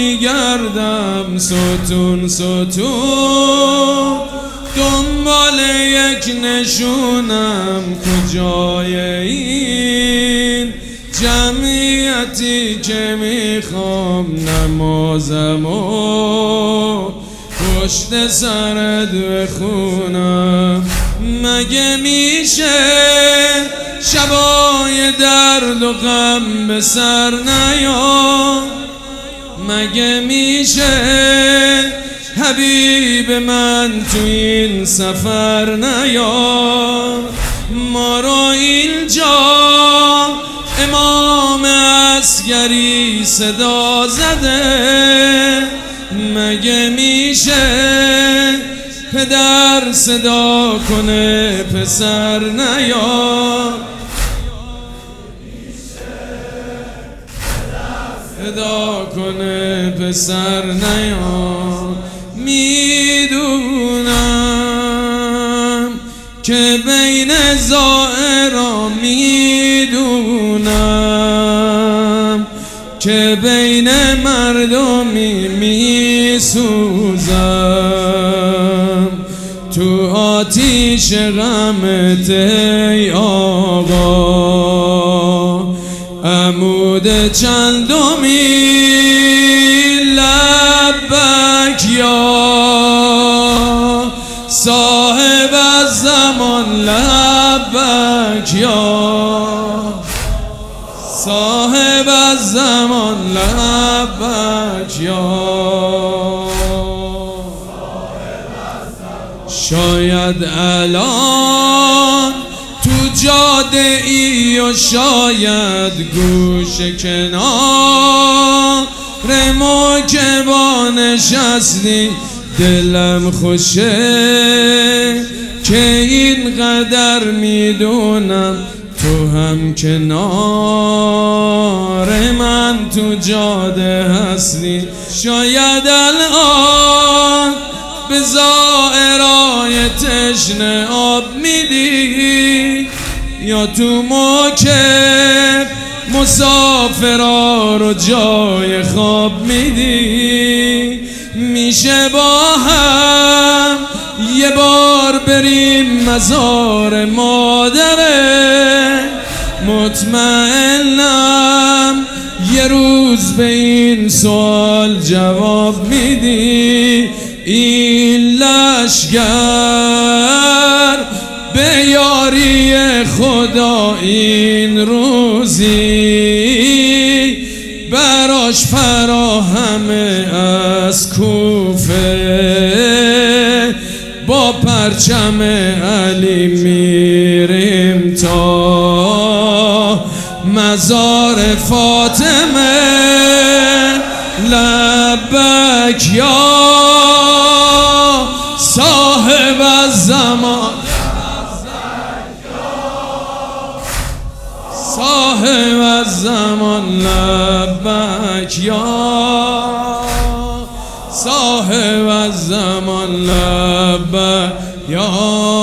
میگردم ستون ستون، دنبال یک نشونم کجای این جمعیتی که میخوام نمازمو پشت سرت بخونم. مگه میشه شبای درد و غم به سر نیام؟ مگه میشه حبیب من تو این سفر نیام؟ ما رو اینجا امام عسکری صدا زده، مگه میشه پدر صدا کنه پسر نیاد؟ صدا کنه پسر نیاد. میدونم که بین زائران، میدونم که بین مردمی میسوزم تو آتیش غمت ای آقا. عمود چندمی لبک یا صاحب الزمان، لبک یا صاحب الزمان، لبک یا. شاید الان تو جاده ای و شاید گوش کنار موکبا نشستی، دلم خوشه که اینقدر میدونم تو هم کنار من تو جاده هستی. شاید الان به زائرای تشنه آب میدی، یا تو موکب مسافرا رو جای خواب میدی. میشه با هم یه بار بریم مزار مادره؟ مطمئنم یه روز به این سوال جواب میدی. این لشگر به یاری خدا این روزی براش فراهمه از کوفه. با پرچم علی میریم تا مزار فاطمه. لبک یا صاحب الزمان، صاحب الزمان، لبک یا صاحب الزمان، لبک یا.